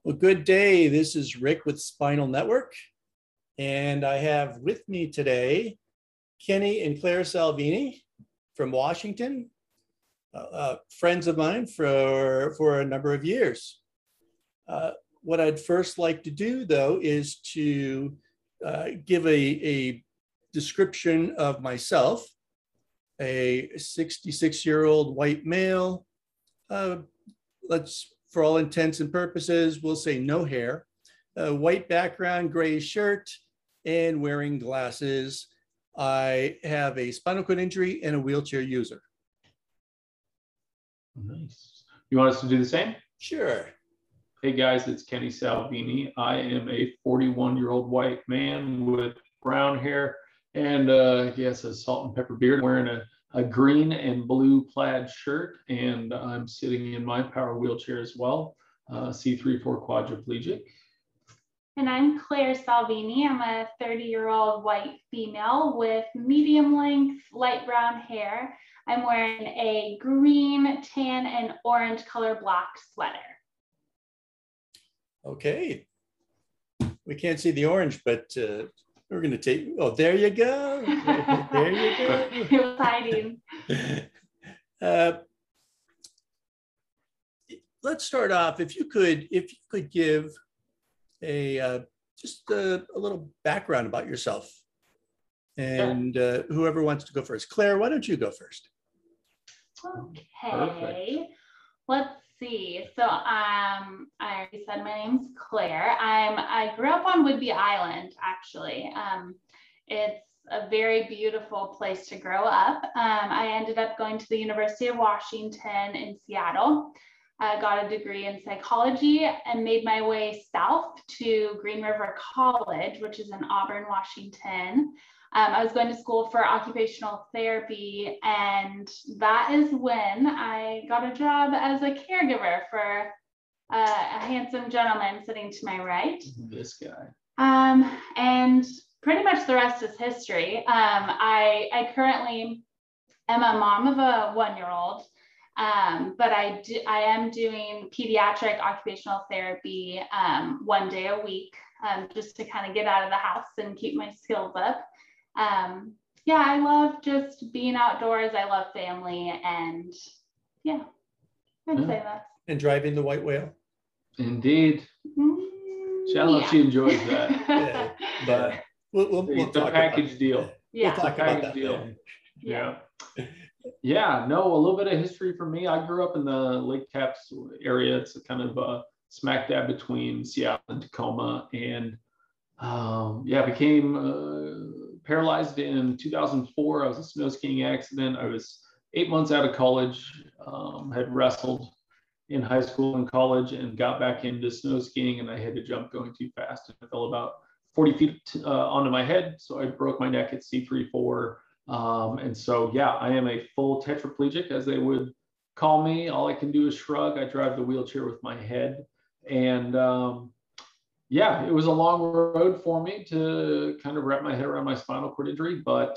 Well, good day. This is Rick with Spinal Network, and I have with me today Kenny and Claire Salvini from Washington, friends of mine for a number of years. What I'd first like to do, though, is to give a description of myself, a 66-year-old white male. For all intents and purposes, we'll say no hair, white background, gray shirt, and wearing glasses. I have a spinal cord injury and a wheelchair user. Nice. You want us to do the same? Sure. Hey guys, it's Kenny Salvini. I am a 41-year-old white man with brown hair and a salt and pepper beard, wearing a green and blue plaid shirt, and I'm sitting in my power wheelchair as well, C3-4 quadriplegic. And I'm Claire Salvini. I'm a 30-year-old white female with medium length light brown hair. I'm wearing a green, tan, and orange color block sweater. Okay. We can't see the orange, but we're going to take, oh, there you go. There you go. It was hiding. Let's start off. If you could give just a little background about yourself, and whoever wants to go first. Claire, why don't you go first? Okay. Perfect. Let's see. So I already said my name's Claire. I grew up on Whidbey Island, actually. It's a very beautiful place to grow up. I ended up going to the University of Washington in Seattle. I got a degree in psychology and made my way south to Green River College, which is in Auburn, Washington. I was going to school for occupational therapy, and that is when I got a job as a caregiver for a handsome gentleman sitting to my right. This guy. And pretty much the rest is history. I currently am a mom of a 1-year-old, but I am doing pediatric occupational therapy 1 day a week, just to kind of get out of the house and keep my skills up. I love just being outdoors. I love family, and I'd say that. And driving the white whale. Indeed. She enjoys that. But we'll talk package about deal. Yeah. We'll talk about that. Deal. Yeah. No, a little bit of history for me. I grew up in the Lake Caps area. It's kind of smack dab between Seattle and Tacoma, and became paralyzed in 2004. I was a snow skiing accident. I was 8 months out of college, had wrestled in high school and college, and got back into snow skiing, and I had to jump going too fast, and I fell about 40 feet onto my head. So I broke my neck at C3-4. And so, I am a full tetraplegic, as they would call me. All I can do is shrug. I drive the wheelchair with my head. And it was a long road for me to kind of wrap my head around my spinal cord injury. But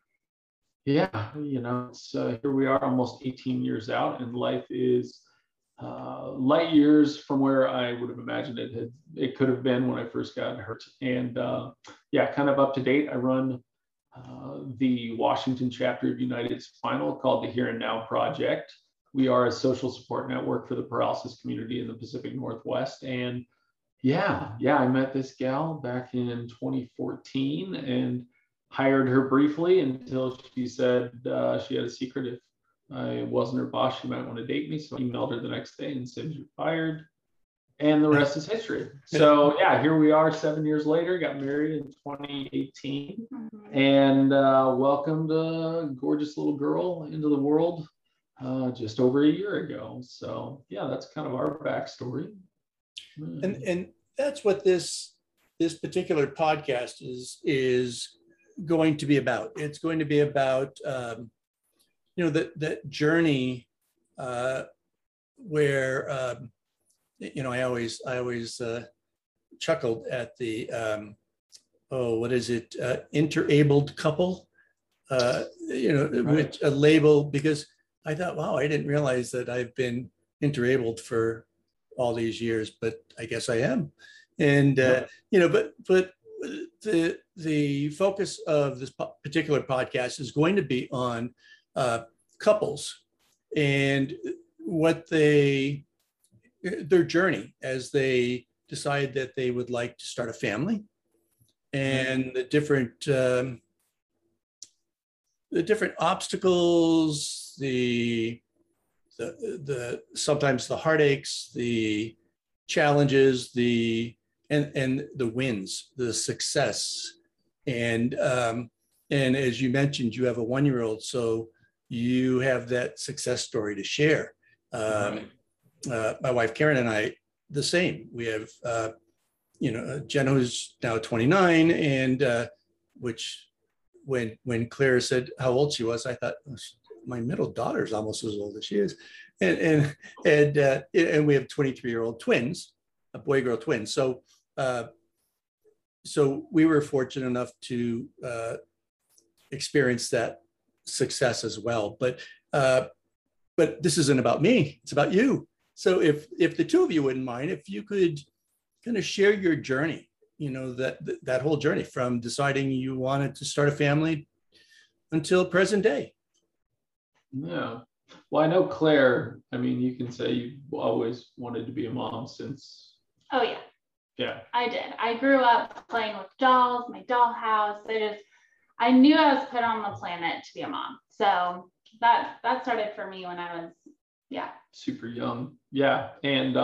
it's, here we are almost 18 years out, and life is light years from where I would have imagined it could have been when I first got hurt. And kind of up to date. I run the Washington chapter of United Spinal, called the Here and Now Project. We are a social support network for the paralysis community in the Pacific Northwest. And I met this gal back in 2014 and hired her briefly until she said she had a secret. If I wasn't her boss, she might want to date me. So I emailed her the next day and said, "You're fired." And the rest is history. So here we are 7 years later, got married in 2018, and welcomed a gorgeous little girl into the world just over a year ago. So that's kind of our backstory. And that's what this particular podcast is going to be about. It's going to be about that journey where I always chuckled at the interabled couple, which a label, because I thought, wow, I didn't realize that I've been interabled for all these years, but I guess I am. And, but the focus of this particular podcast is going to be on couples and what their journey as they decide that they would like to start a family, and the different obstacles, the sometimes the heartaches, the challenges, and the wins, the success. And as you mentioned, you have a 1-year-old, so you have that success story to share. My wife Karen and I, the same. We have Jenna, who's now 29, and which when Claire said how old she was, I thought, oh, my middle daughter's almost as old as she is, and we have 23-year-old twins, a boy-girl twins. So we were fortunate enough to experience that success as well. But this isn't about me; it's about you. So if the two of you wouldn't mind, if you could kind of share your journey, that whole journey from deciding you wanted to start a family until present day. Yeah. Well, I know Claire, I mean, you can say you've always wanted to be a mom since. Oh, yeah. Yeah. I did. I grew up playing with dolls, my dollhouse. I knew I was put on the planet to be a mom. So that started for me when I was, super young. Yeah. And,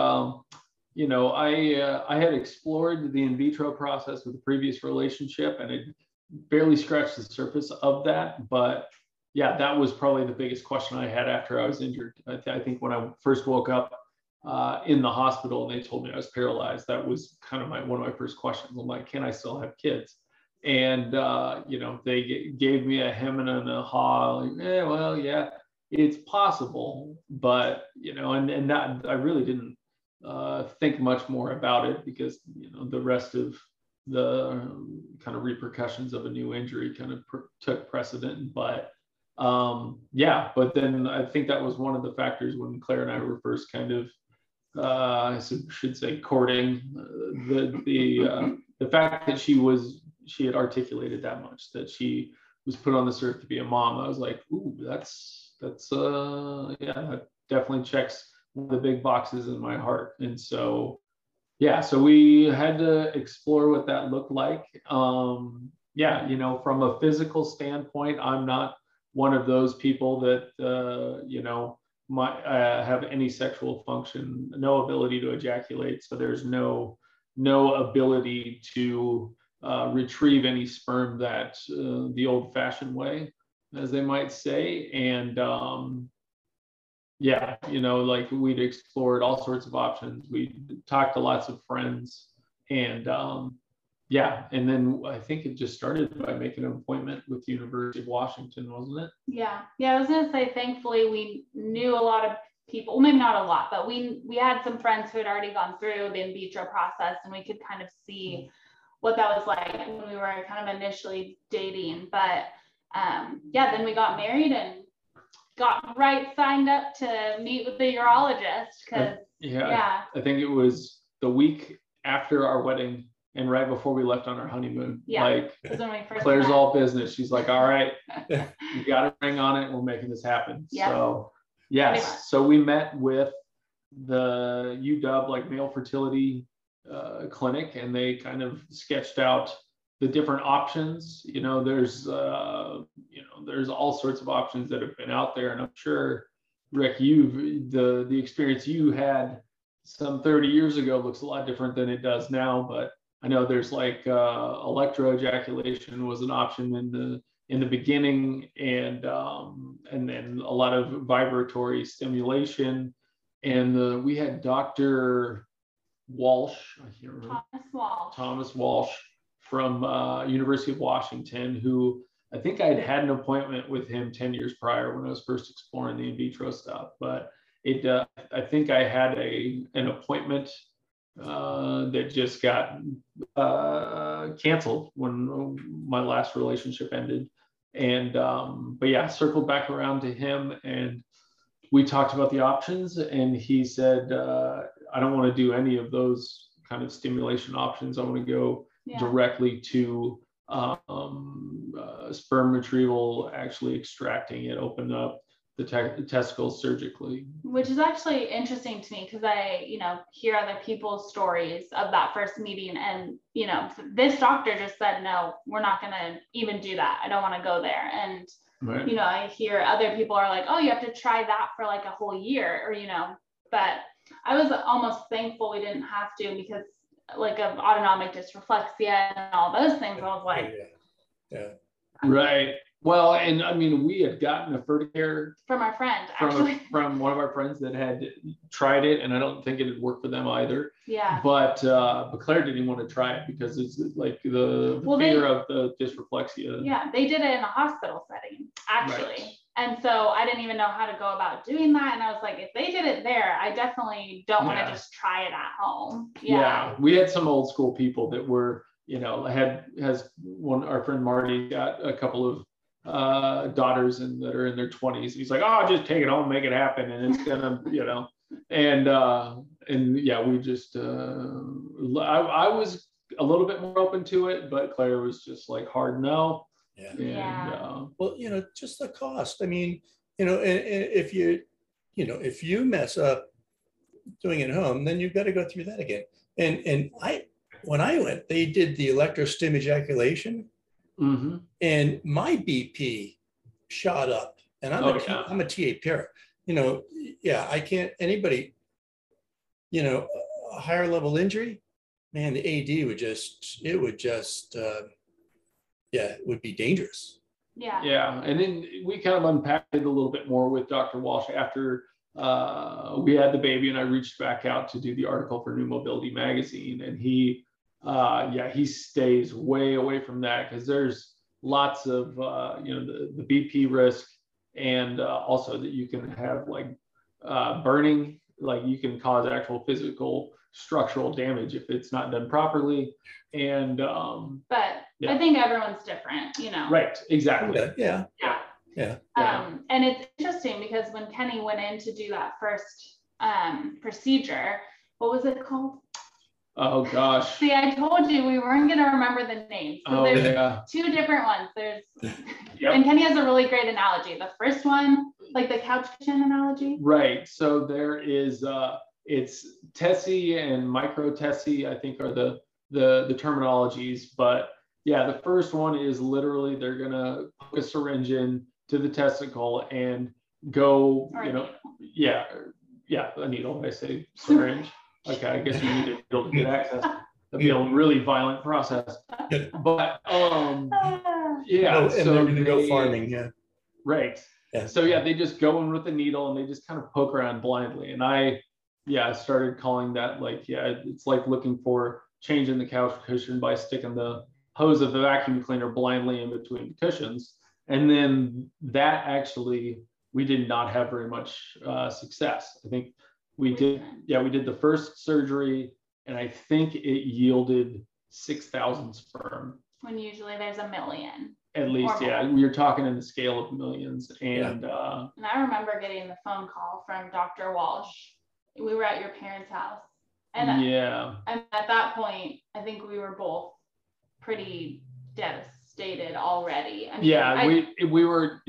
I had explored the in vitro process with the previous relationship, and it barely scratched the surface of that. But yeah, that was probably the biggest question I had after I was injured. I think when I first woke up in the hospital and they told me I was paralyzed, that was kind of one of my first questions. I'm like, can I still have kids? And, they gave me a hem and a haw, like, well, yeah, it's possible. But, and that I really didn't think much more about it, because, the rest of the kind of repercussions of a new injury kind of took precedent. But but then I think that was one of the factors when Claire and I were first kind of, I should say, courting, the fact that she had articulated that much, that she was put on this earth to be a mom. I was like, ooh, that definitely checks one of the big boxes in my heart. And so, so we had to explore what that looked like. From a physical standpoint, I'm not one of those people that, might have any sexual function, no ability to ejaculate. So there's no ability to retrieve any sperm that the old-fashioned way, as they might say. And we'd explored all sorts of options. We talked to lots of friends, and and then I think it just started by making an appointment with the University of Washington, wasn't it? Yeah. I was gonna say, thankfully, we knew a lot of people, well, maybe not a lot, but we had some friends who had already gone through the in vitro process, and we could kind of see what that was like when we were kind of initially dating. But then we got married and got signed up to meet with the urologist, because I think it was the week after our wedding and right before we left on our honeymoon. Like, Claire's all business. She's like, all right, you got a ring on it. We're making this happen. So so we met with the UW, like, male fertility clinic, and they kind of sketched out the different options. There's all sorts of options that have been out there, and I'm sure, Rick, the experience you had some 30 years ago looks a lot different than it does now. But I know there's like electroejaculation was an option in the beginning, and then a lot of vibratory stimulation, and we had Dr. Walsh, I can't remember. Thomas Walsh from University of Washington, who I think I had an appointment with him 10 years prior when I was first exploring the in vitro stuff. But I think I had an appointment that just got canceled when my last relationship ended. And circled back around to him, and we talked about the options, and he said, I don't want to do any of those kind of stimulation options. I want to go directly to sperm retrieval, actually extracting it, open up the testicles surgically. Which is actually interesting to me because I, hear other people's stories of that first meeting, and, this doctor just said, no, we're not going to even do that. I don't want to go there. And, right. I hear other people are like, oh, you have to try that for like a whole year, or, but I was almost thankful we didn't have to, because like of autonomic dysreflexia and all those things, I was like, yeah. Right. Well, and I mean, we had gotten a Ferticare from our friend, actually. From one of our friends that had tried it, and I don't think it had worked for them either. Yeah. But Claire didn't want to try it because it's like the fear of the dysreflexia. Yeah, they did it in a hospital setting, actually. Right. And so I didn't even know how to go about doing that. And I was like, if they did it there, I definitely don't want to just try it at home. Yeah. We had some old school people that were, our friend Marty got a couple of daughters that are in their 20s. He's like, oh, just take it home, make it happen, and it's gonna, and yeah, we just I was a little bit more open to it, but Claire was just like hard no. Well, just the cost. I mean, and if you mess up doing it at home, then you've got to go through that again. And when I went, they did the electrostim ejaculation. Mm-hmm. And my BP shot up, and I'm a TA para. I can't, anybody, a higher level injury, man, the AD would it would be dangerous. Yeah. Yeah. And then we kind of unpacked it a little bit more with Dr. Walsh after we had the baby, and I reached back out to do the article for New Mobility Magazine, and he stays way away from that because there's lots of the BP risk, and also that you can have like burning, like you can cause actual physical structural damage if it's not done properly. And but I think everyone's different, Right, exactly. Yeah. And it's interesting because when Kenny went in to do that first procedure, what was it called? Oh gosh. See, I told you we weren't going to remember the names. So there's two different ones. And Kenny has a really great analogy. The first one, like the couch cushion analogy. Right. So there is, it's TESE and micro TESE, I think, are the terminologies. But yeah, the first one is literally they're going to hook a syringe in to the testicle and go, a needle. I say syringe. Okay, I guess you need a needle to get access. That'd be a really violent process. But and they're going to go farming. Yeah. Right. Yeah. So they just go in with the needle and they just kind of poke around blindly. And I started calling that it's like looking for change in the couch cushion by sticking the hose of the vacuum cleaner blindly in between the cushions. And then that actually, we did not have very much success. I think we did the first surgery, and I think it yielded 6,000 sperm. When usually there's 1 million. At least, you're talking in the scale of millions. And and I remember getting the phone call from Dr. Walsh. We were at your parents' house. And and at that point, I think we were both pretty devastated already. I mean, we were,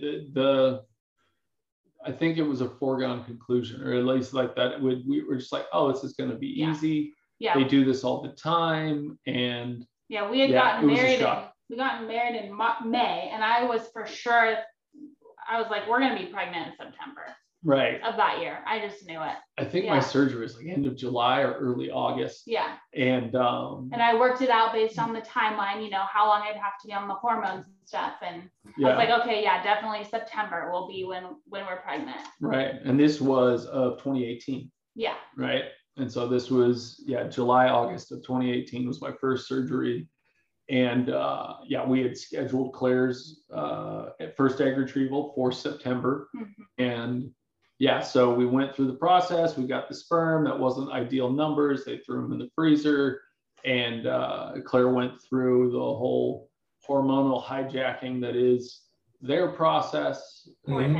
I think it was a foregone conclusion, or at least like that. We were just like, oh, this is going to be easy. Yeah. They do this all the time. And we had gotten married. We got married in May, and I was for sure, I was like, we're going to be pregnant in September. Right. Of that year. I just knew it. I think my surgery was like end of July or early August. Yeah. And I worked it out based on the timeline, how long I'd have to be on the hormones and stuff. And I was like, okay, definitely September will be when we're pregnant. Right. And this was of 2018. Yeah. Right. And so this was, July, August of 2018 was my first surgery. And we had scheduled Claire's first egg retrieval for September. Mm-hmm. And so we went through the process. We got the sperm. That wasn't ideal numbers. They threw them in the freezer. And Claire went through the whole hormonal hijacking that is their process. Mm-hmm.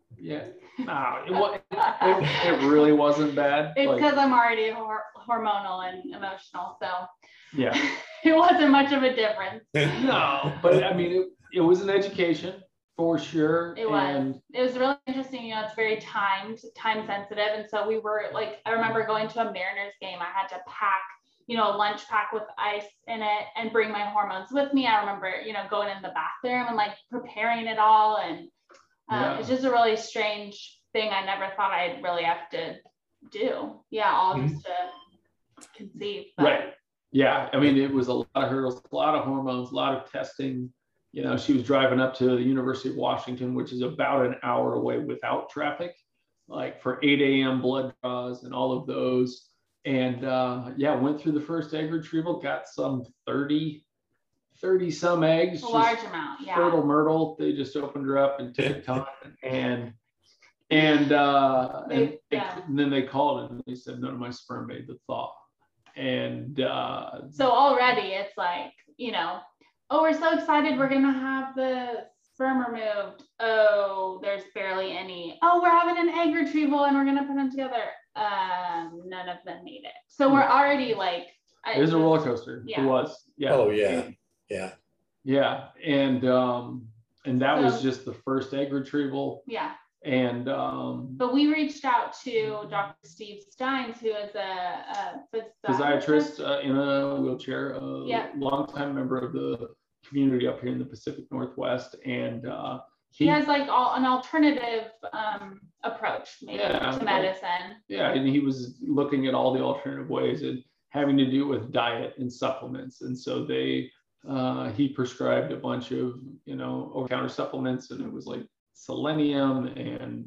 Yeah. No, it really wasn't bad. It's Like, because I'm already hormonal and emotional, so yeah. it wasn't much of a difference. No, but I mean, it was an education for sure. It was really interesting. You know, it's very time sensitive. And so we were like, I remember going to a Mariners game. I had to pack, you know, a lunch pack with ice in it and bring my hormones with me. I remember, you know, going in the bathroom and like preparing it all. And it's just a really strange thing. I never thought I'd really have to do. Yeah, all just to conceive. But. Right. Yeah. I mean, it was a lot of hurdles, a lot of hormones, a lot of testing. You know, she was driving up to the University of Washington, which is about an hour away without traffic, like for 8 a.m. blood draws and all of those. And went through the first egg retrieval, got some 30 some eggs. A large amount, yeah. Fertile Myrtle. They just opened her up and took a ton. And then they called and they said, none of my sperm made the thaw. And so already it's like, you know, oh, we're so excited. We're going to have the sperm removed. Oh, there's barely any. Oh, we're having an egg retrieval and we're going to put them together. None of them made it. So we're already like. It was a roller coaster. Yeah. It was. Yeah. Oh, yeah. Yeah. Yeah. And that was just the first egg retrieval. Yeah. And but we reached out to Dr. Steve Steins, who is a physiatrist in a wheelchair, longtime member of the community up here in the Pacific Northwest, and he has like an alternative approach maybe to medicine. Yeah, and he was looking at all the alternative ways and having to do with diet and supplements, and so he prescribed a bunch of over-the-counter supplements, and it was like selenium and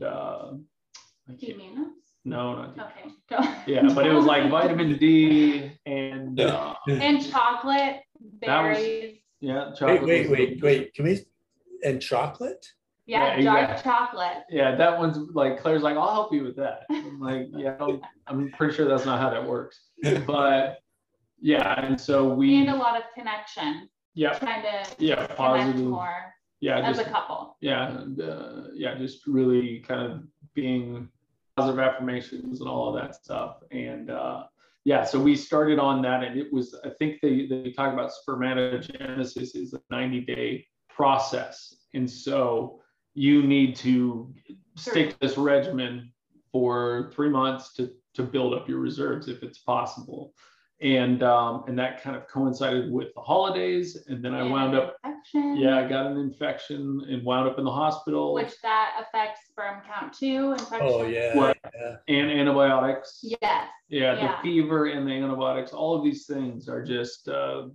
D-minerals? No, not okay. Yeah, but it was like vitamin D and chocolate, berries. Chocolate. Wait. Can we? And chocolate? Yeah, dark chocolate. Yeah, that one's like, Claire's like, I'll help you with that. I'm like, yeah, I'm pretty sure that's not how that works. But yeah, and so and a lot of connection. Yeah. Trying to positive. More. Yeah, as a couple. Yeah, just really kind of being positive affirmations and all of that stuff. And so we started on that, and it was, I think they talk about spermatogenesis is a 90-day process, and so you need to stick to this regimen for 3 months to build up your reserves if it's possible. And that kind of coincided with the holidays, and then I wound up. I got an infection and wound up in the hospital. Which that affects sperm count too. Infection. Oh yeah. And antibiotics. Yes. Yeah, the fever and the antibiotics. All of these things are just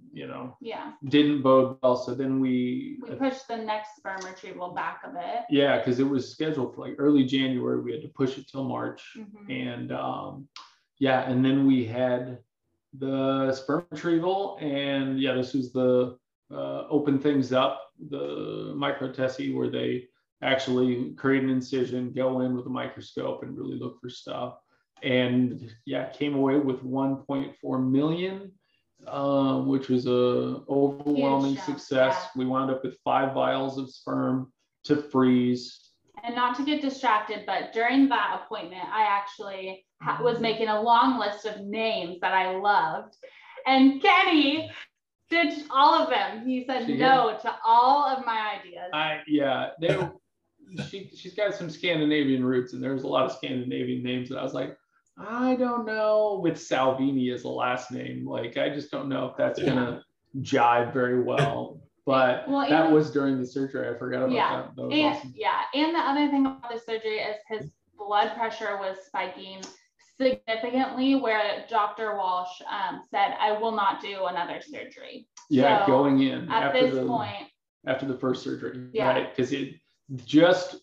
didn't bode well. So then we pushed the next sperm retrieval back a bit. Yeah, because it was scheduled for like early January. We had to push it till March, and and then we had the sperm retrieval, and this was the open things up, the microtessie, where they actually create an incision, go in with a microscope and really look for stuff, and came away with 1.4 million, which was a overwhelming success. We wound up with 5 vials of sperm to freeze. And not to get distracted, but during that appointment, I actually was making a long list of names that I loved. And Kenny ditched all of them. He said no to all of my ideas. She's got some Scandinavian roots, and there's a lot of Scandinavian names that I was like, I don't know, with Salvini as a last name. Like, I just don't know if that's going to jive very well. But that was during the surgery. I forgot about that. That was awesome. Yeah. And the other thing about the surgery is his blood pressure was spiking significantly, where Dr. Walsh said, I will not do another surgery. Yeah, so going in at after this point. After the first surgery. Yeah. Right. Because it just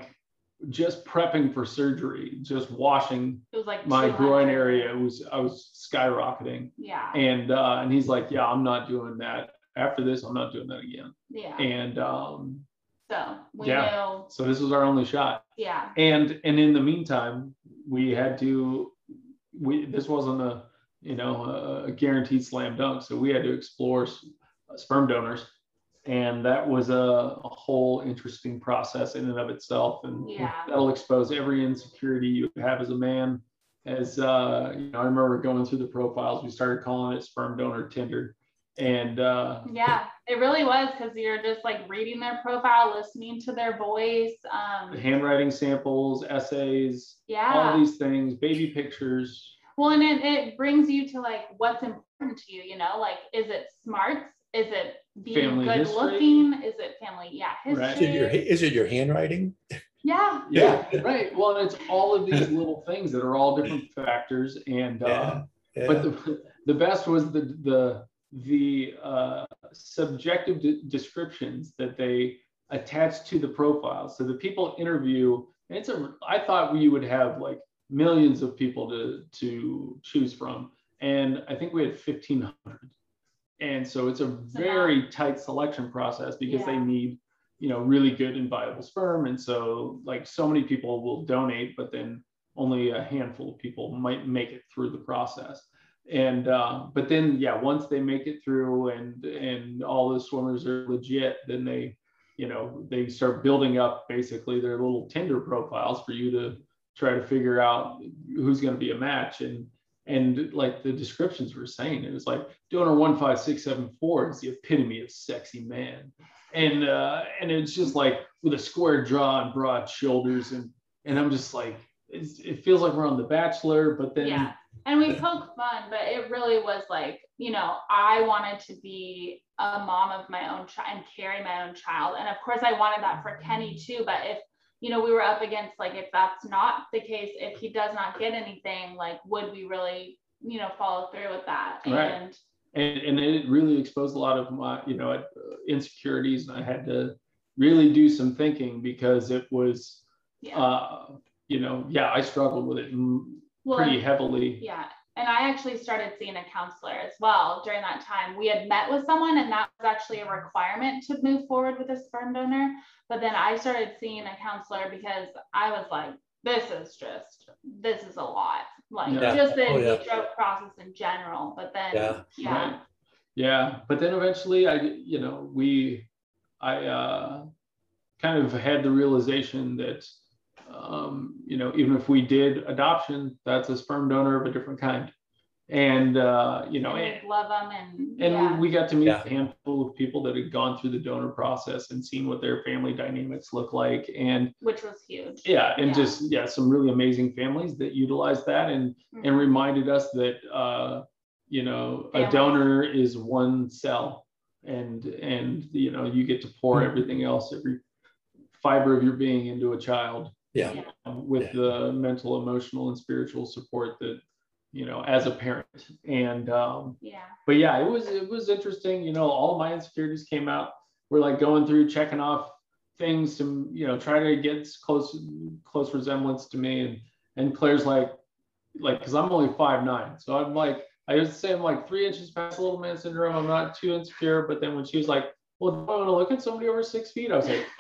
prepping for surgery, just washing my groin area, I was skyrocketing. Yeah. And he's like, I'm not doing that. After this, I'm not doing that again. Yeah. And so we knew. So this was our only shot. Yeah. And in the meantime, we had to. This wasn't a guaranteed slam dunk, so we had to explore sperm donors. And that was a whole interesting process in and of itself. And that'll expose every insecurity you have as a man. As I remember going through the profiles, we started calling it Sperm Donor Tinder. And it really was, because you're just like reading their profile, listening to their voice, handwriting samples, essays, all these things, baby pictures. Well, and it brings you to like what's important to you, like, is it smarts? Is it being family good history? Looking? Is it family history? Right. Is it your handwriting? Yeah, right. Well, it's all of these little things that are all different factors. And but the best was the subjective descriptions that they attach to the profile. So the people interview, and I thought we would have like millions of people to choose from, and I think we had 1,500. And so it's a very tight selection process, because they need, really good and viable sperm. And so like so many people will donate, but then only a handful of people might make it through the process. And but then once they make it through and all the swimmers are legit, then they start building up basically their little Tinder profiles for you to try to figure out who's going to be a match. And like the descriptions were saying, it was like donor 15674 is the epitome of sexy man, and it's just like with a square jaw and broad shoulders, and I'm just like, it feels like we're on The Bachelor, but then and we poke fun, but it really was like, I wanted to be a mom of my own child and carry my own child, and of course I wanted that for Kenny too. But if we were up against, like, if that's not the case, if he does not get anything, like, would we really, follow through with that? Right. And it really exposed a lot of my, insecurities. And I had to really do some thinking, because it was, I struggled with it pretty heavily. Yeah. And I actually started seeing a counselor as well during that time. We had met with someone, and that was actually a requirement to move forward with a sperm donor. But then I started seeing a counselor, because I was like, this is a lot. Like just the in vitro process in general. But then, But then eventually I kind of had the realization that, even if we did adoption, that's a sperm donor of a different kind. And, love them. And we got to meet a handful of people that had gone through the donor process and seen what their family dynamics look like. And which was huge. Just some really amazing families that utilized that and reminded us that, a donor is one cell, and you get to pour everything else, every fiber of your being into a child. With the mental, emotional, and spiritual support that, as a parent. And but it was interesting. All my insecurities came out. We're like going through checking off things to try to get close resemblance to me. And Claire's like because I'm only 5'9", so I'm like, I used to say I'm like 3 inches past little man syndrome. I'm not too insecure. But then when she was like, well, do I want to look at somebody over 6 feet? I was like,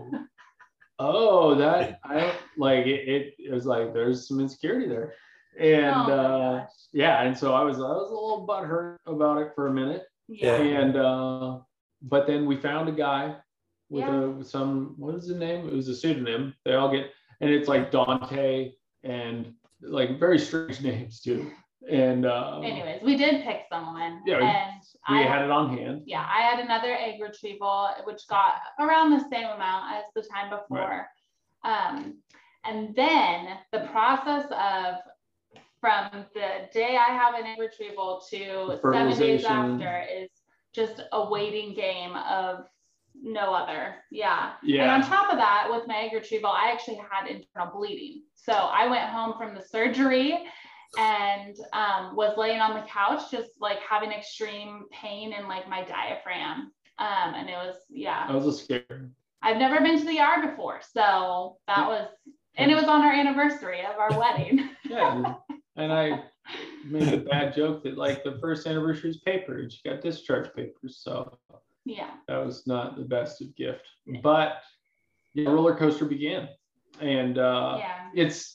that I don't like it. It was like there's some insecurity there, and and so I was a little butthurt about it for a minute. And but then we found a guy with some, what is the name? It was a pseudonym. They all get, and it's like Dante and like very strange names too. And anyways, we did pick someone. And we had it on hand. I had another egg retrieval, which got around the same amount as the time before. And then the process of from the day I have an egg retrieval to 7 days after is just a waiting game of no other. And on top of that, with my egg retrieval, I actually had internal bleeding. So I went home from the surgery and was laying on the couch, just like having extreme pain in like my diaphragm. And it was, that was a scare. I've never been to the ER before. So that was, and it was on our anniversary of our wedding. And I made a bad joke that like the first anniversary is paper and she got discharge papers. So that was not the best of gift, but the roller coaster began. And it's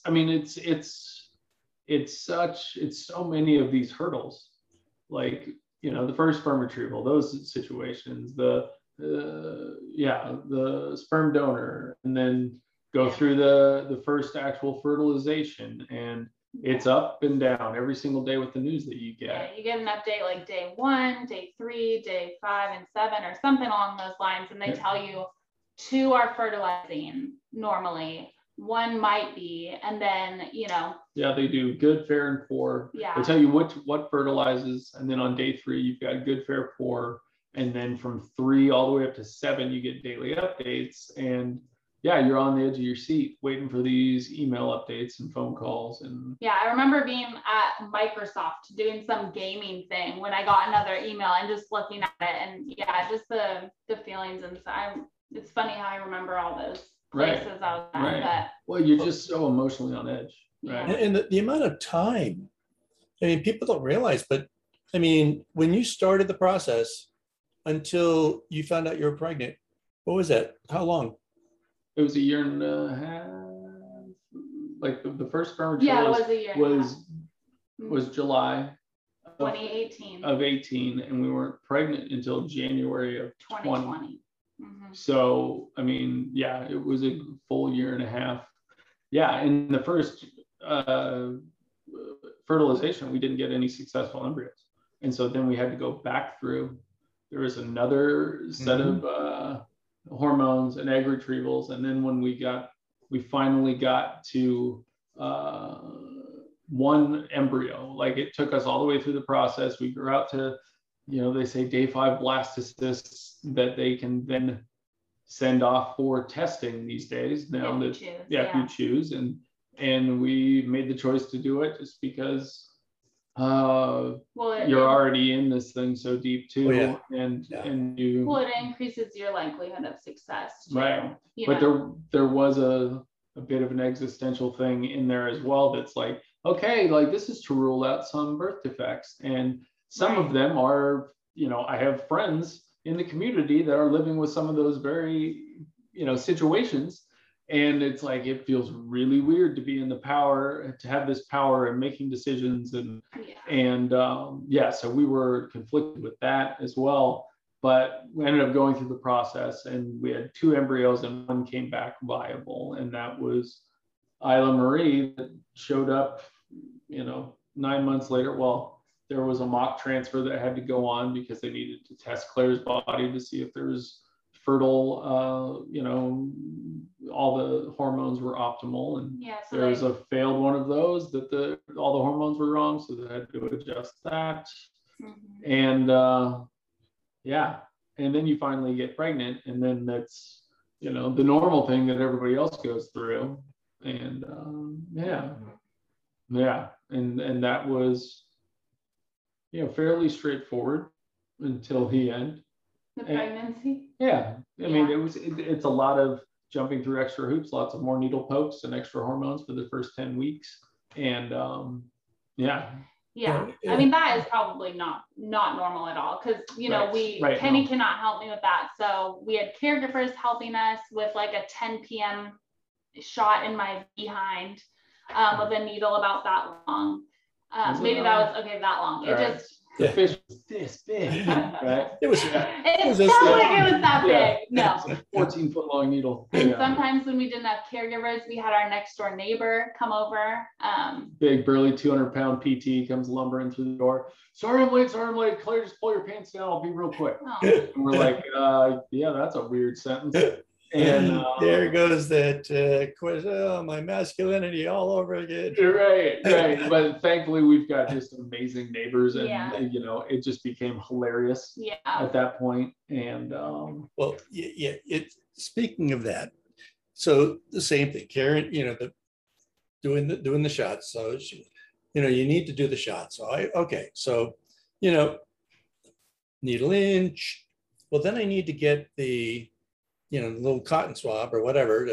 so many of these hurdles, like, the first sperm retrieval, those situations, the the sperm donor, and then go through the first actual fertilization, and it's up and down every single day with the news that you get. Yeah, you get an update like day 1, day 3, day 5 and 7 or something along those lines, and they tell you 2 are fertilizing normally, 1 might be, and then yeah, they do good, fair, and poor. Yeah, they tell you what fertilizes, and then on day 3 you've got good, fair, poor, and then from 3 all the way up to 7 you get daily updates. And yeah, you're on the edge of your seat waiting for these email updates and phone calls. And yeah, I remember being at Microsoft doing some gaming thing when I got another email and just looking at it, and yeah, just the feelings inside. It's funny how I remember all those places I was at. But, well, you're just so emotionally on edge, right? And the amount of time, I mean, people don't realize, but I mean, when you started the process until you found out you were pregnant, what was that? How long? It was a year and a half. Like the first sperm it was a year was July 2018 of 18, and we weren't pregnant until January of 2020. Mm-hmm. So I mean, yeah, it was a full year and a half. Yeah, in the first fertilization, we didn't get any successful embryos, and so then we had to go back through. There was another set of hormones and egg retrievals, and then when we finally got to 1 embryo. Like, it took us all the way through the process. We grew out to, they say day 5 blastocysts that they can then send off for testing these days. Now if you choose, and we made the choice to do it just because you're already in this thing so deep too. And it increases your likelihood of success too, right. But there was a bit of an existential thing in there as well. That's like, okay, like, this is to rule out some birth defects, and some of them are, I have friends in the community that are living with some of those very, situations. And it's like, it feels really weird to be in the power, to have this power and making decisions. So we were conflicted with that as well. But we ended up going through the process, and we had 2 embryos and 1 came back viable. And that was Isla Marie, that showed up, 9 months later. Well, there was a mock transfer that had to go on because they needed to test Claire's body to see if there was fertile, all the hormones were optimal, and so there was a failed one of those that all the hormones were wrong, so they had to adjust that. And and then you finally get pregnant, and then that's the normal thing that everybody else goes through. And and that was fairly straightforward until the end. The pregnancy? I mean, it's a lot of jumping through extra hoops, lots of more needle pokes and extra hormones for the first 10 weeks. And I mean, that is probably not normal at all, because Kenny cannot help me with that. So we had caregivers helping us with like a 10 p.m. shot in my behind of a needle about that long. Maybe that was that long. The fish was this big, right? It felt like it was that big. No. It's a 14-foot long needle. And sometimes when we didn't have caregivers, we had our next door neighbor come over. Big, burly, 200-pound PT comes lumbering through the door. Sorry I'm late. Claire, just pull your pants down. I'll be real quick. Oh. And we're like, that's a weird sentence. And there goes that my masculinity all over again. Right. But thankfully, we've got just amazing neighbors, and it just became hilarious at that point. And speaking of that, so the same thing, Karen, doing the shots. So she, you need to do the shots. So needle in. Well, then I need to get the the little cotton swab or whatever,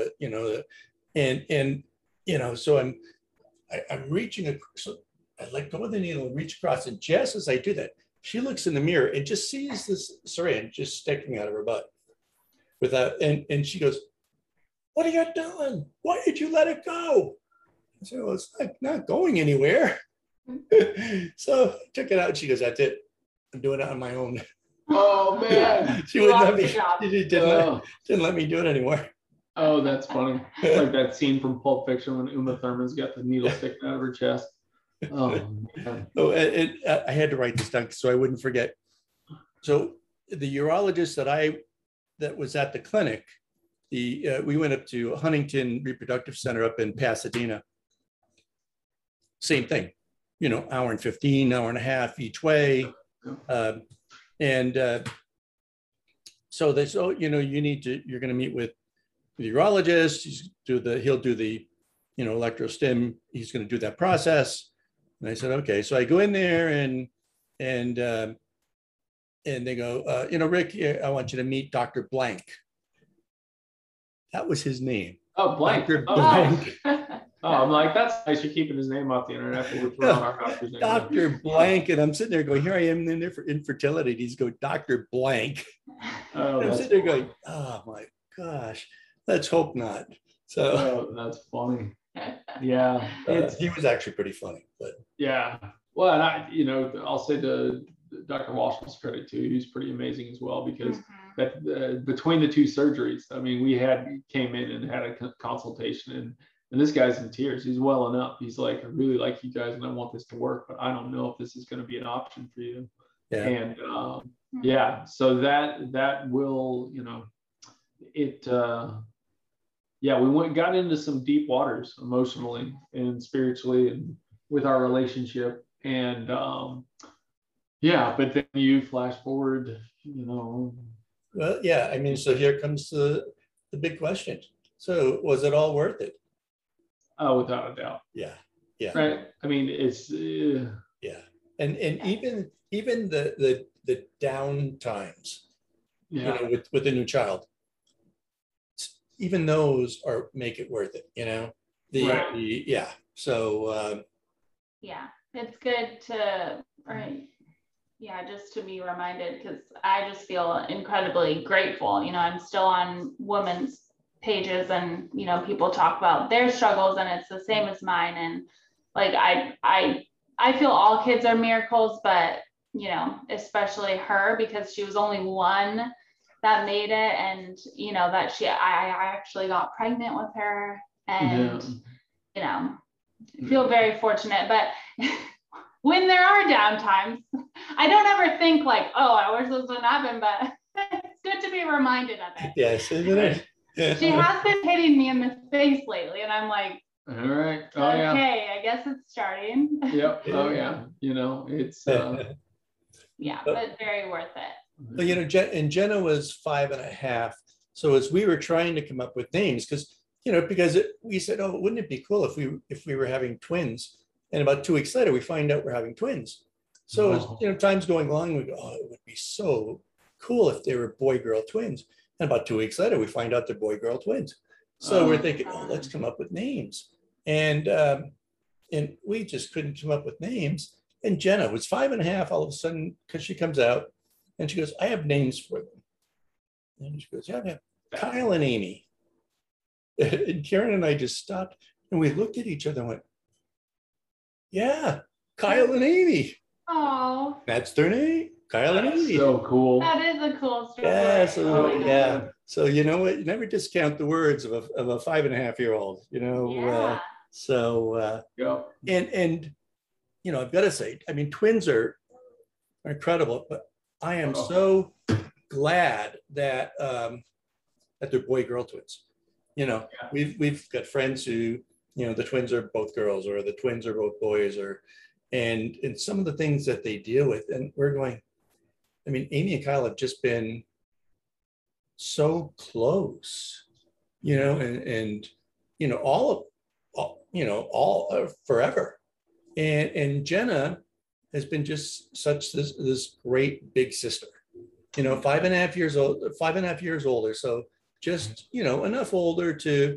so I'm reaching, so I let go of the needle and reach across, and just as I do that, she looks in the mirror and just sees this syringe just sticking out of her butt and she goes, "What are you doing? Why did you let it go?" I said, "Well, it's not going anywhere." So I took it out, and she goes, "That's it. I'm doing it on my own." Oh man. She wouldn't let Lost me. the job. She didn't let me do it anymore. Oh, that's funny. It's like that scene from Pulp Fiction when Uma Thurman's got the needle sticking out of her chest. Oh man. Oh, I had to write this down so I wouldn't forget. So the urologist that was at the clinic, we went up to Huntington Reproductive Center up in Pasadena. Same thing, hour and 15, hour and a half each way. So they said, you're going to meet with the urologist. He'll do the, electrostim. He's going to do that process. And I said, okay. So I go in there and they go, Rick, I want you to meet Dr. Blank. That was his name. Oh, Blank. Dr. Oh, Blank. Oh, I'm like, that's nice. You're keeping his name off the internet. But we're throwing our doctor's name. Dr. Blank. And I'm sitting there going, here I am in there for infertility. He's go, Dr. Blank. Oh, I'm sitting there going, oh my gosh, let's hope not. So that's funny. Yeah. he was actually pretty funny, but yeah. Well, and I'll say to Dr. Walsh's credit too, he's pretty amazing as well, because that between the two surgeries, I mean, we came in and had a consultation, and this guy's in tears. He's welling up. He's like, I really like you guys and I want this to work, but I don't know if this is going to be an option for you. Yeah. And so that will, we got into some deep waters emotionally and spiritually and with our relationship. And but then you flash forward, Well, yeah, I mean, so here comes the big question. So was it all worth it? Oh, without a doubt. Yeah. Right. I mean, it's yeah. And even the down times, with the new child, even those make it worth it, So it's good to just to be reminded, because I just feel incredibly grateful. I'm still on women's pages, and people talk about their struggles, and it's the same as mine. And like I feel all kids are miracles, but especially her, because she was only one that made it, and that I actually got pregnant with her, and feel very fortunate. But when there are down times, I don't ever think like, oh, I wish this wouldn't happen, but it's good to be reminded of it. Yes, isn't it? Yeah. She has been hitting me in the face lately, and I'm like, all right. Oh, okay, I guess it's starting. Yep. Oh yeah. It's but very worth it. Well, and Jenna was 5.5. So as we were trying to come up with names, because we said, oh, wouldn't it be cool if we were having twins? And about 2 weeks later, we find out we're having twins. So as time's going along, we go, oh, it would be so cool if they were boy-girl twins. And about 2 weeks later, we find out they're boy-girl twins. So we're thinking, oh, let's come up with names. And we just couldn't come up with names. And Jenna was 5.5 all of a sudden, because she comes out and she goes, I have names for them. And she goes, yeah, I have Kyle and Amy. And Karen and I just stopped and we looked at each other and went, yeah, Kyle and Amy. Oh, that's their name, Kyle and Amy. So cool. That is a cool story. Yeah. So you know what? You never discount the words of a 5.5-year-old. And I've got to say, I mean, twins are incredible, but I am so glad that that they're boy-girl twins. We've got friends who, the twins are both girls, or the twins are both boys, and some of the things that they deal with. And we're going, I mean, Amy and Kyle have just been so close, and all forever. And Jenna has been just such this great big sister, 5.5 years older. So just, enough older to,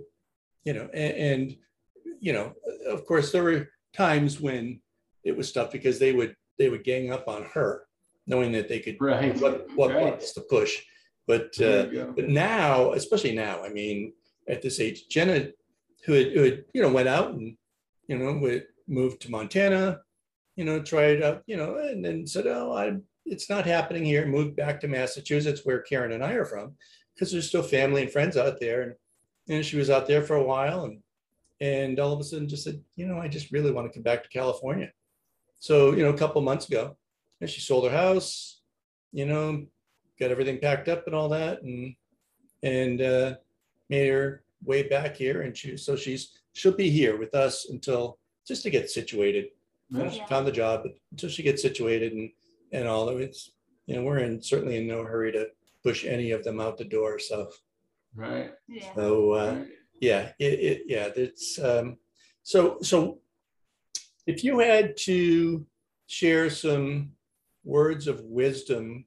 of course, there were times when it was tough because they would gang up on her, knowing that they could, what buttons to push. But now, especially now, I mean, at this age, Jenna, who had went out and, moved to Montana, tried out, and then said, oh, it's not happening here. Moved back to Massachusetts, where Karen and I are from, because there's still family and friends out there. And she was out there for a while, and all of a sudden just said, I just really want to come back to California. So, a couple months ago, and she sold her house, got everything packed up and all that, and made her way back here. And she'll be here with us until, just to get situated. She found the job, but until she gets situated and all of it, we're certainly in no hurry to push any of them out the door. So, right. Yeah. So it's so if you had to share some words of wisdom,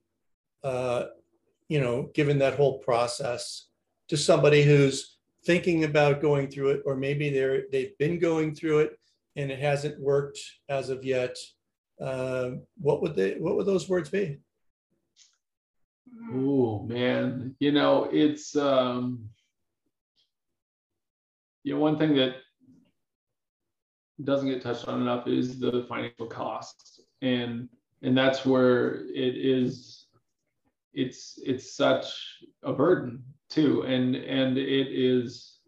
given that whole process, to somebody who's thinking about going through it, or maybe they've been going through it and it hasn't worked as of yet, what would those words be? Oh man, it's one thing that doesn't get touched on enough is the financial costs, and that's where it's such a burden too, and it is.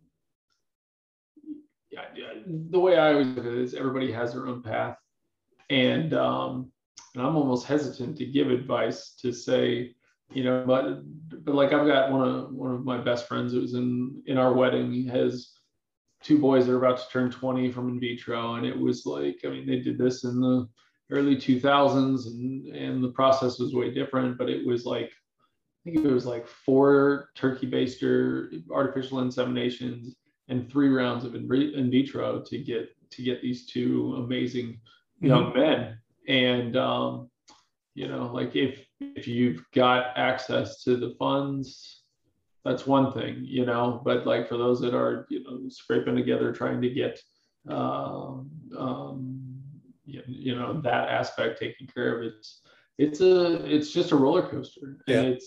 The way I always look at it is everybody has their own path, and I'm almost hesitant to give advice to say, but like I've got one of my best friends that was in our wedding. He has 2 boys that are about to turn 20 from in vitro, and it was like, they did this in the early 2000s, and the process was way different, but it was like, I think it was like 4 turkey baster artificial inseminations and 3 rounds of in vitro to get these 2 amazing young men. And like if you've got access to the funds, that's one thing, but like for those that are scraping together trying to get that aspect taken care of, it's just a roller coaster. And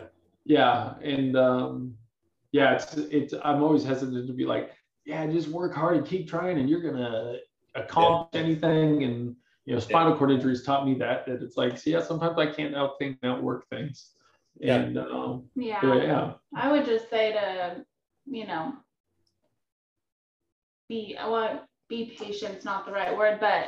it's I'm always hesitant to be like, just work hard and keep trying and you're gonna accomplish anything. And spinal cord injuries taught me that it's like, sometimes I can't outwork things. And I would just say to be patient is not the right word, but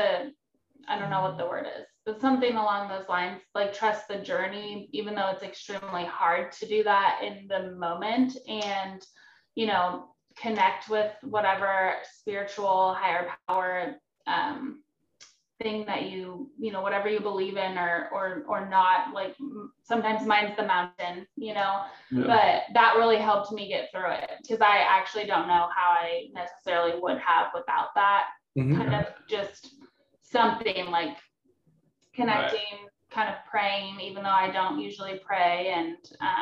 I don't know what the word is, but something along those lines, like trust the journey, even though it's extremely hard to do that in the moment, and connect with whatever spiritual higher power thing that whatever you believe in or not. Like sometimes mine's the mountain, but that really helped me get through it, because I actually don't know how I necessarily would have without that. Kind of just something like connecting, kind of praying, even though I don't usually pray. And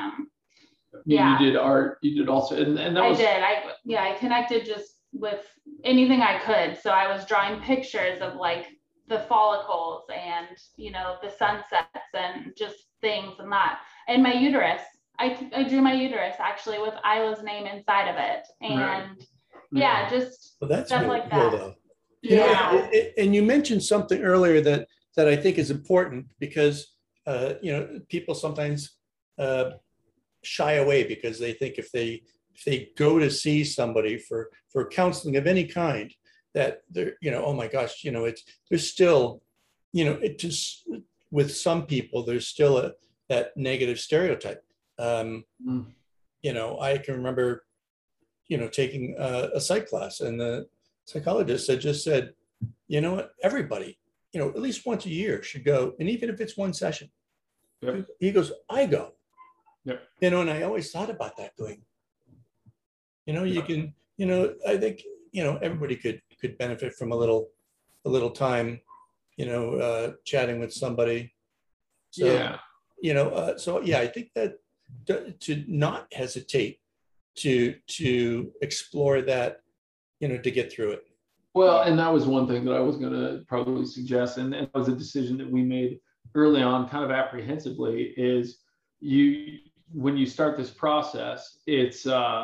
you did art, you did also, and that I connected just with anything I could. So I was drawing pictures of like the follicles and the sunsets and just things and that. And my uterus, I drew my uterus actually with Isla's name inside of it. And just that's stuff really like cool, that. Though. And you mentioned something earlier that I think is important, because people sometimes shy away because they think if they go to see somebody for counseling of any kind, that they're, oh my gosh, there's still, it just, with some people, there's still that negative stereotype. I can remember, taking a psych class, and the psychologist had just said, what, everybody, at least once a year should go. And even if it's one session, he goes, I go, and I always thought about that going, you can, I think, everybody could benefit from a little time, chatting with somebody. So, I think that to not hesitate to explore that, to get through it. Well, and that was one thing that I was going to probably suggest, and that was a decision that we made early on, kind of apprehensively, is when you start this process, it's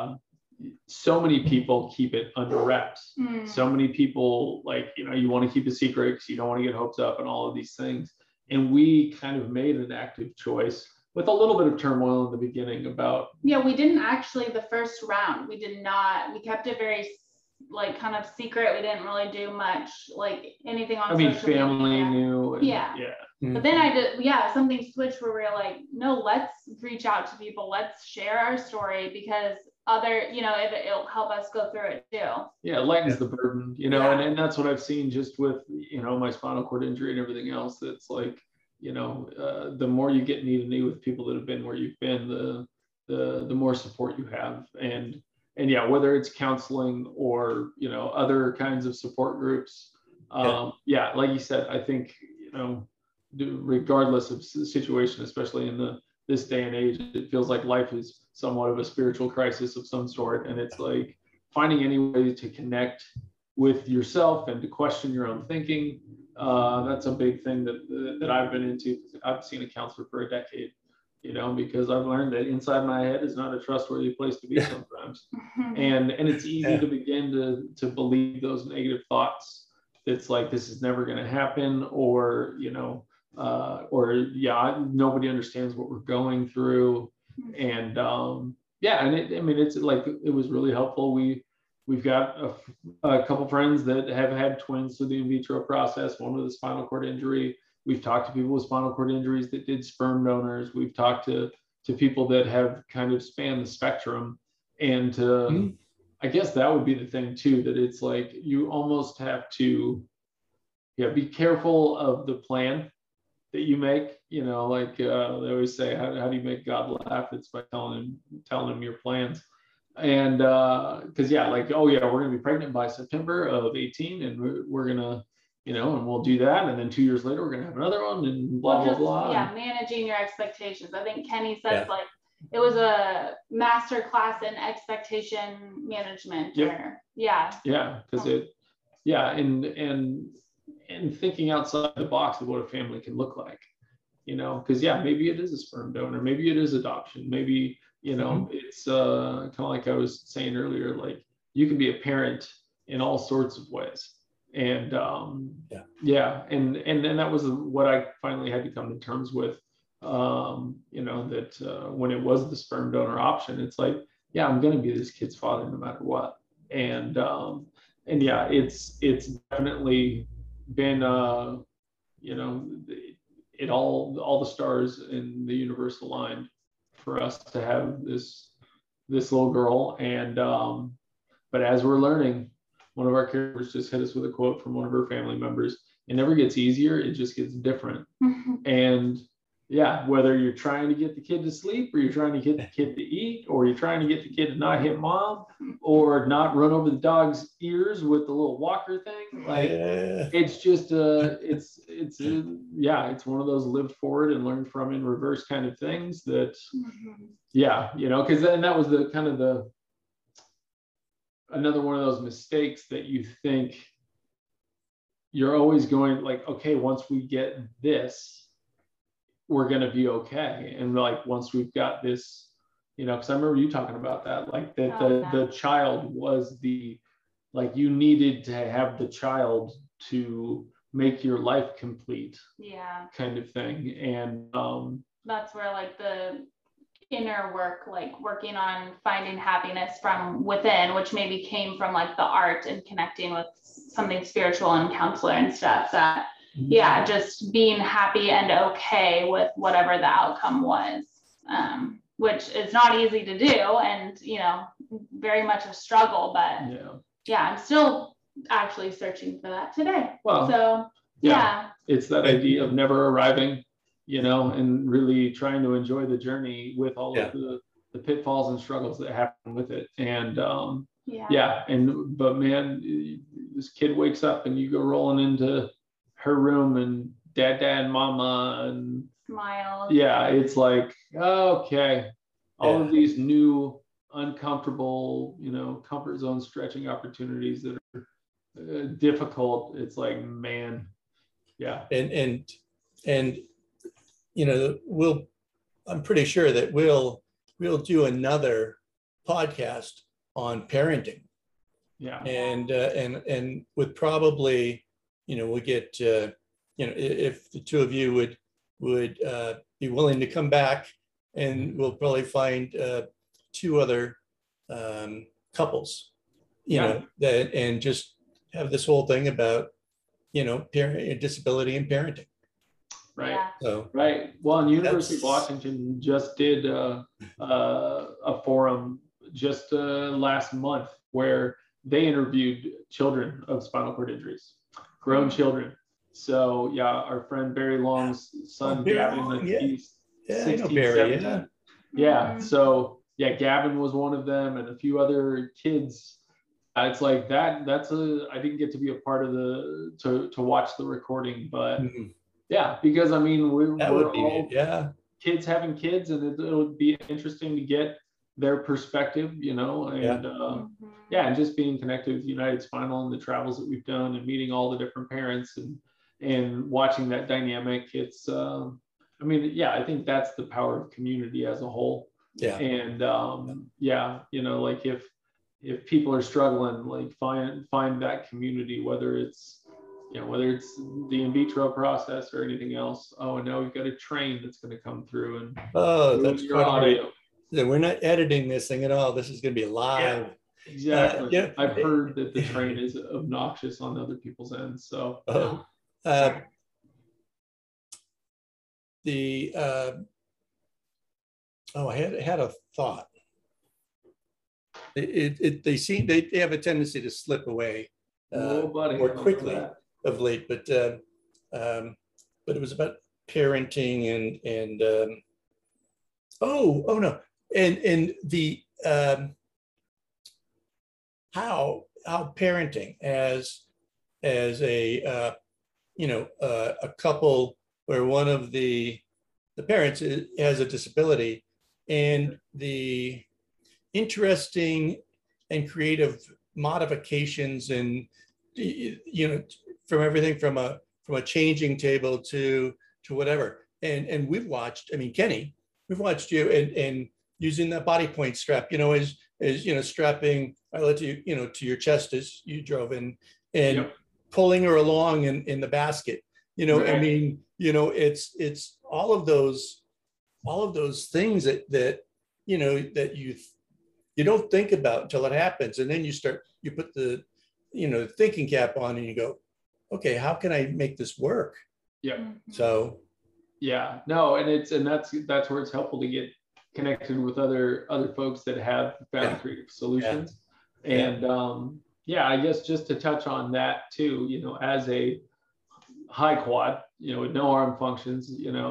so many people keep it under wraps. So many people, like, you want to keep a secret because you don't want to get hopes up and all of these things. And we kind of made an active choice with a little bit of turmoil in the beginning about. Yeah, we didn't actually, the first round, we kept it very like kind of secret. We didn't really do much, like anything on social family media. knew. And, yeah. But then something switched where we were like, no, let's reach out to people. Let's share our story because it'll help us go through it too. Yeah, it lightens the burden, and that's what I've seen just with, my spinal cord injury and everything else. It's like, the more you get knee to knee with people that have been where you've been, the more support you have. And yeah, whether it's counseling or, other kinds of support groups. Like you said, I think, regardless of the situation, especially in this day and age, it feels like life is somewhat of a spiritual crisis of some sort. And it's like finding any way to connect with yourself and to question your own thinking. That's a big thing that I've been into. I've seen a counselor for a decade, because I've learned that inside my head is not a trustworthy place to be sometimes. And it's easy to begin to believe those negative thoughts. It's like, this is never going to happen, or, nobody understands what we're going through. And it's like, it was really helpful. We've got a couple friends that have had twins through the in vitro process, one with a spinal cord injury. We've talked to people with spinal cord injuries that did sperm donors. We've talked to people that have kind of spanned the spectrum. And I guess that would be the thing too, that it's like, you almost have to be careful of the plan that you make. They always say, how do you make God laugh? It's by telling him your plans. And because we're going to be pregnant by September of 18, and we're going to, and we'll do that. And then 2 years later, we're going to have another one, and blah, blah. Yeah, managing your expectations. I think Kenny says like it was a master class in expectation management. And thinking outside the box of what a family can look like, because maybe it is a sperm donor, maybe it is adoption, maybe, it's kind of like I was saying earlier, like you can be a parent in all sorts of ways. And and that was what I finally had to come to terms with, that when it was the sperm donor option, it's like, I'm going to be this kid's father no matter what. And it's definitely been, all the stars in the universe aligned for us to have this little girl. And but as we're learning, one of our caregivers just hit us with a quote from one of her family members: "It never gets easier, it just gets different." And whether you're trying to get the kid to sleep, or you're trying to get the kid to eat, or you're trying to get the kid to not hit mom, or not run over the dog's ears with the little walker thing, like it's just it's one of those live forward and learn from in reverse kind of things that because then that was the kind of another one of those mistakes that you think you're always going like, okay, once we get this, we're going to be okay. And like, once we've got this, because I remember you talking about that, like that the child was like you needed to have the child to make your life complete, kind of thing. And that's where like the inner work, like working on finding happiness from within, which maybe came from like the art and connecting with something spiritual and counselor and stuff, that just being happy and okay with whatever the outcome was, which is not easy to do, and very much a struggle, but I'm still actually searching for that today. Well, so it's that idea of never arriving, and really trying to enjoy the journey with all of the pitfalls and struggles that happen with it. And but man, this kid wakes up and you go rolling into her room and dad and mama and smiles. It's like, okay, all of these new uncomfortable, comfort zone stretching opportunities that are difficult. It's like, man, and I'm pretty sure that we'll do another podcast on parenting. And with probably, we'll get if the two of you would be willing to come back, and we'll probably find two other couples, that, and just have this whole thing about, parent disability and parenting. Right. Yeah. So Right. Well, and University of That's- Washington just did a forum just last month where they interviewed children of spinal cord injuries, grown children. So yeah, our friend Barry Long's son, Barry Gavin, Long, yeah. he's Yeah, I know 16, Barry. 17. Yeah. Yeah. Mhm. So yeah, Gavin was one of them, and a few other kids. It's like that. I didn't get to be a part of to watch the recording, but Mhm. yeah, because I mean That we're would be all it. Yeah. kids having kids, and it would be interesting to get their perspective, and Mhm. yeah, and just being connected with United Spinal and the travels that we've done, and meeting all the different parents, and watching that dynamic. It's I mean, yeah, I think that's the power of community as a whole. Yeah. And yeah, like if people are struggling, like find that community, whether it's the in vitro process or anything else. Oh, and now we've got a train that's going to come through and Oh, that's your quite audio. right. Yeah, we're not editing this thing at all. This is going to be live. Exactly. yeah. I've heard that the train is obnoxious on other people's ends. So I had a thought. They have a tendency to slip away more quickly of late, but it was about parenting and oh no, and the how parenting as a a couple where one of the parents has a disability, and the interesting and creative modifications, and from everything from a changing table to whatever, and we've watched, I mean, Kenny, we've watched you and using that body point strap, as strapping to your chest as you drove in, and Yep. pulling her along in the basket. Right. I mean, it's all of those things that you don't think about until it happens, and then you put the thinking cap on and you go, okay, how can I make this work? Yeah. So yeah, no, and that's where it's helpful to get connected with other folks that have found creative solutions. And I guess just to touch on that too, as a high quad, with no arm functions,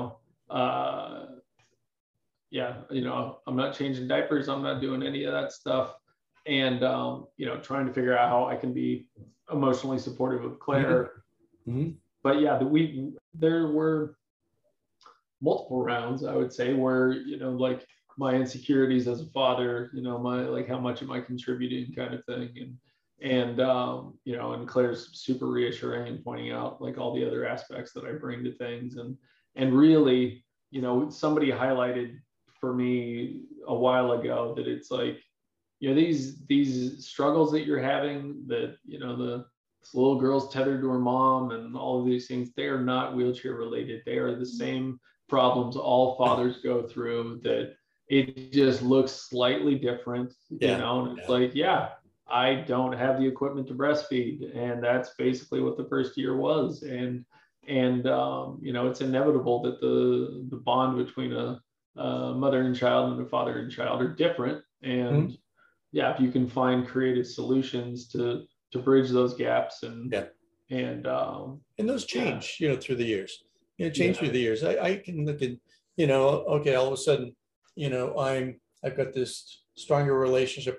I'm not changing diapers, I'm not doing any of that stuff, and trying to figure out how I can be emotionally supportive of Claire. Mm-hmm. But yeah, there were multiple rounds, I would say, where like my insecurities as a father, my, like, how much am I contributing, kind of thing, and and Claire's super reassuring and pointing out like all the other aspects that I bring to things, and really, somebody highlighted for me a while ago that it's like, these struggles that you're having, that this little girl's tethered to her mom and all of these things, they are not wheelchair related. They are the same problems all fathers go through, that it just looks slightly different, and it's like, I don't have the equipment to breastfeed, and that's basically what the first year was, and it's inevitable that the bond between a mother and child and a father and child are different, and if you can find creative solutions to bridge those gaps, and those change through the years, through the years. I can look at okay, all of a sudden I've got this stronger relationship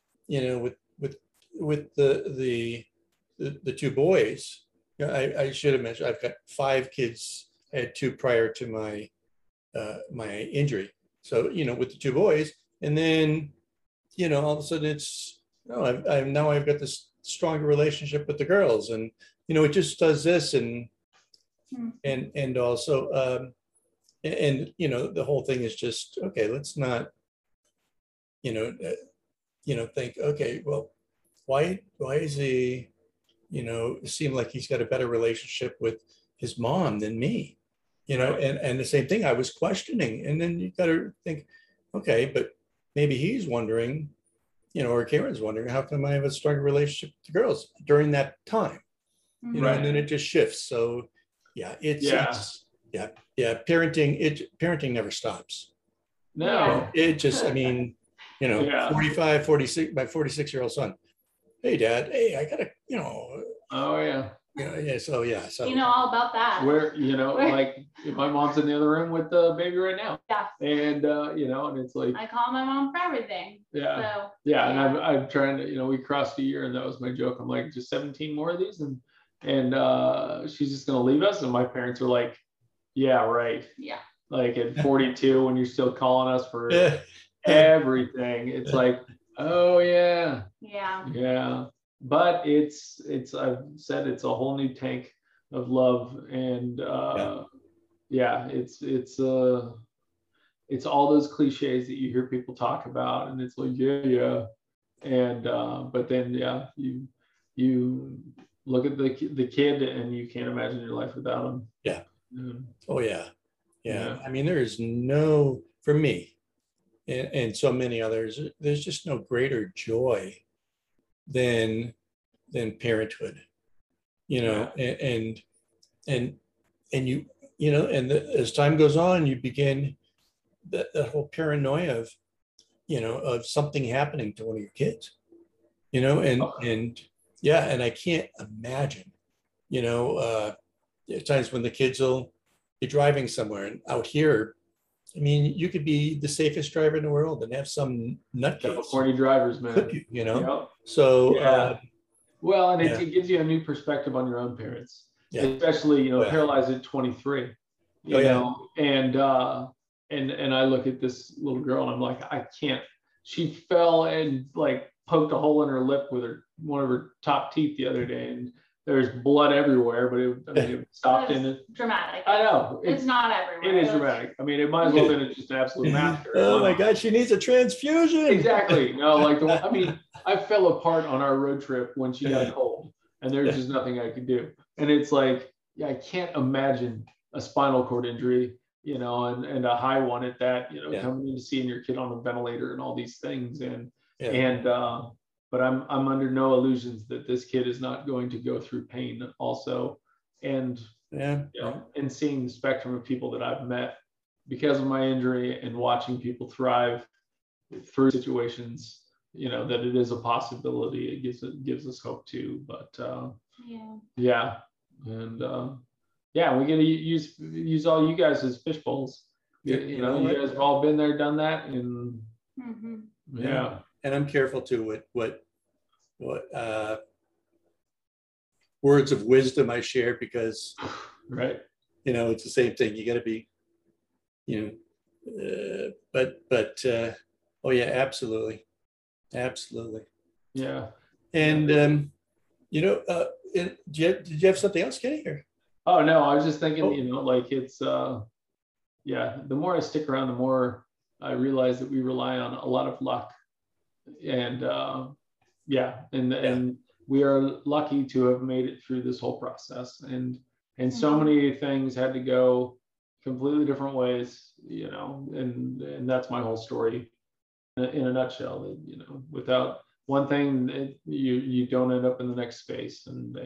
with the two boys. I should have mentioned I've got 5 kids. I had 2 prior to my my injury. So with the 2 boys, and then all of a sudden it's I've got this stronger relationship with the girls, and it just does this, and also the whole thing is just, okay, let's not think, okay, well, why is he seem like he's got a better relationship with his mom than me, and the same thing, I was questioning. And then you got to think, okay, but maybe he's wondering, or Karen's wondering, how come I have a stronger relationship with the girls during that time? And then it just shifts. So parenting never stops. No. It just, 45, 46, my 46-year-old son. Hey, Dad. Hey, I gotta, Oh yeah. So you know all about that. Where like my mom's in the other room with the baby right now. Yeah. And and it's like I call my mom for everything. Yeah. So, yeah. And I'm trying to, we crossed a year, and that was my joke. I'm like, just 17 more of these, and she's just gonna leave us. And my parents are like, yeah, right. Yeah. Like at 42, when you're still calling us for everything, it's like, oh yeah. Yeah. Yeah. But it's I've said it's a whole new tank of love, and it's all those cliches that you hear people talk about, and it's like and but then you look at the kid, and you can't imagine your life without him. Yeah. Oh yeah. I mean, there is no, for me and so many others, there's just no greater joy than parenthood, and as time goes on, you begin that whole paranoia of, of something happening to one of your kids, and I can't imagine, at times when the kids will be driving somewhere, and out here, I mean, you could be the safest driver in the world and have some nutcase California drivers, man. Could you, Yep. So well, and it gives you a new perspective on your own parents, especially paralyzed at 23. And I look at this little girl, and I'm like, I can't. She fell and like poked a hole in her lip with one of her top teeth the other day, and there's blood everywhere, but it stopped in it. Dramatic. I know. It's not everywhere. It is dramatic. I mean, it might as well have been just an absolute massacre. Oh my God, she needs a transfusion. Exactly. No, like I fell apart on our road trip when she got cold, and there's just nothing I could do. And it's like, I can't imagine a spinal cord injury, and a high one at that, coming in to seeing your kid on a ventilator and all these things. But I'm under no illusions that this kid is not going to go through pain also. And, and seeing the spectrum of people that I've met because of my injury, and watching people thrive through situations, that it is a possibility. It gives us hope too. But and we get to use all you guys as fish bowls. You guys have all been there, done that, and And I'm careful too what words of wisdom I share, because right, it's the same thing. You got to be, oh yeah, absolutely. Yeah. And did you have something else, Kenny? Or? Oh no, I was just thinking, it's the more I stick around, the more I realize that we rely on a lot of luck, and and we are lucky to have made it through this whole process, and so many things had to go completely different ways, and that's my whole story in a nutshell. That without one thing, you don't end up in the next space, and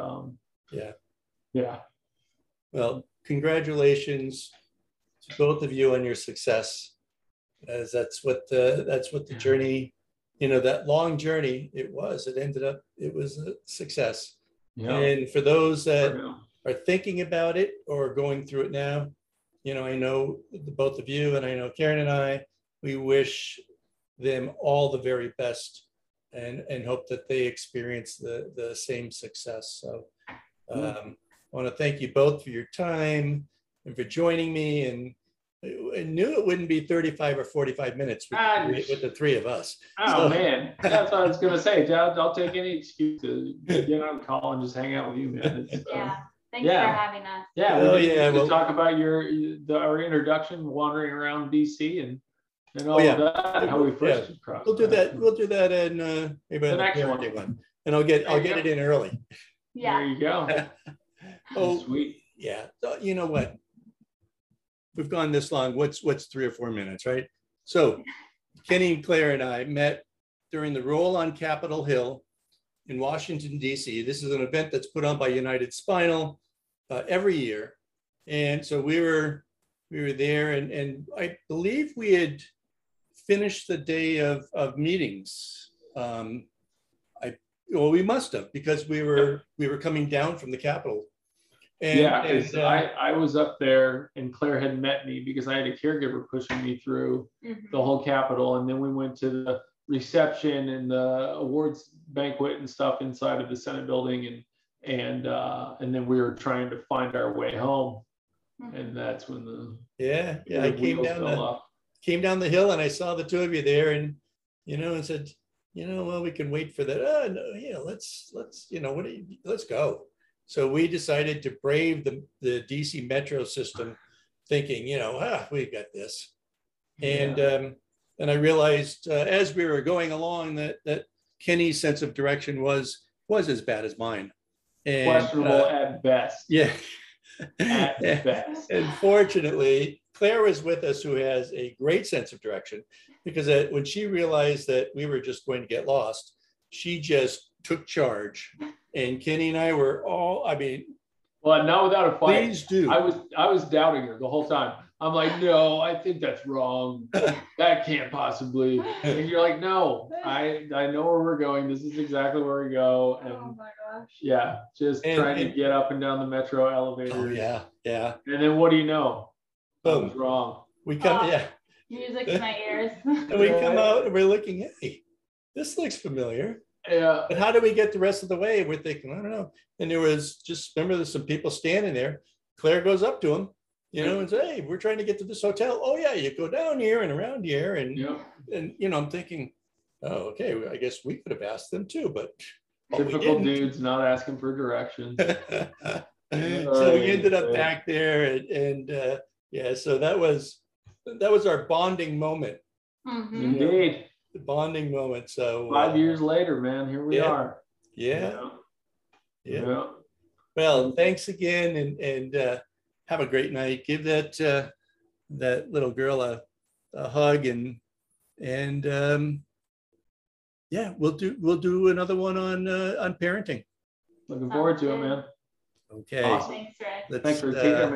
Well, congratulations to both of you on your success, as that's what the journey, that long journey, it was a success. And for those that are thinking about it or going through it now, I know both of you, and I know Karen and I, we wish them all the very best, and hope that they experience the same success. So I want to thank you both for your time and for joining me. And I knew it wouldn't be 35 or 45 minutes with the three of us. Oh, man. That's what I was going to say. I'll take any excuse to get on a call and just hang out with you, man. Thanks for having us. We'll talk about our introduction, wandering around DC, and all of that, how we first crossed. We'll do that in maybe the next one. And I'll get it in early. Yeah. There you go. Oh, sweet. yeah. So, you know what? We've gone this long. What's 3 or 4 minutes, right? So Kenny and Claire and I met during the Roll on Capitol Hill in Washington, D.C. This is an event that's put on by United Spinal every year. And so we were there, and I believe we had finished the day of meetings. We must have, because we were coming down from the Capitol. Because I was up there and Claire had met me because I had a caregiver pushing me through the whole Capitol. And then we went to the reception and the awards banquet and stuff inside of the Senate building. And then we were trying to find our way home. And that's when I came down the hill and I saw the two of you there, and, and said, well, we can wait for that. No, let's let's go. So we decided to brave the DC Metro system, thinking, we got this. And I realized as we were going along that Kenny's sense of direction was as bad as mine. And, questionable at best. Yeah. At best. And fortunately, Claire was with us, who has a great sense of direction, because when she realized that we were just going to get lost, she just took charge. And Kenny and I were all, well, not without a fight. Please do. I was doubting her the whole time. I'm like, no, I think that's wrong. That can't possibly. And you're like, no, I know where we're going. This is exactly where we go. And oh my gosh. Yeah, just trying to get up and down the metro elevator. Oh, yeah. And then what do you know? I was wrong. We come, music to my ears. And we come out and we're looking, hey, this looks familiar. Yeah. But how do we get the rest of the way? We're thinking, I don't know. And there was remember, there's some people standing there. Claire goes up to them, and says, hey, we're trying to get to this hotel. Oh yeah, you go down here and around here. And I'm thinking, oh, okay, I guess we could have asked them too, but typical dudes not asking for directions. So we ended up back there, and so that was our bonding moment. Indeed. The bonding moment. So 5 years later, man, here we are. Yeah. Well, thanks again, and have a great night. Give that little girl a hug, and we'll do another one on parenting. Looking forward to it, man. Okay. Awesome. Thanks, Rick. Thanks for taking